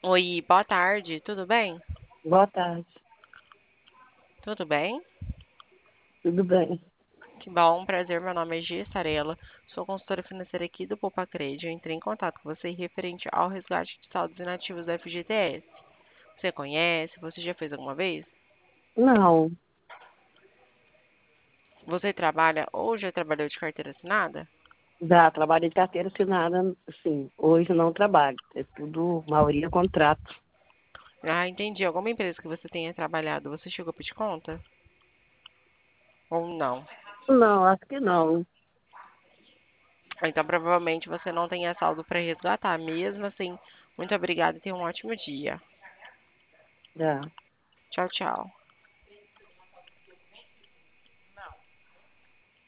Oi, boa tarde, tudo bem? Boa tarde. Tudo bem? Tudo bem? Que bom, prazer, meu nome é Gia Sarela, sou consultora financeira aqui do Poupa-Crede. Eu entrei em contato com você referente ao resgate de saldos inativos da FGTS. Você conhece? Você já fez alguma vez? Não, Você trabalha ou já trabalhou de carteira assinada? já trabalhei de carteira assinada, sim. Hoje não trabalho. É tudo, maioria, contrato. Ah, entendi. Alguma empresa que você tenha trabalhado, você chegou a pedir conta? Ou não? Não, acho que não. Então, provavelmente você não tenha saldo para resgatar. Mesmo assim, muito obrigada e tenha um ótimo dia. Já. Tchau, tchau.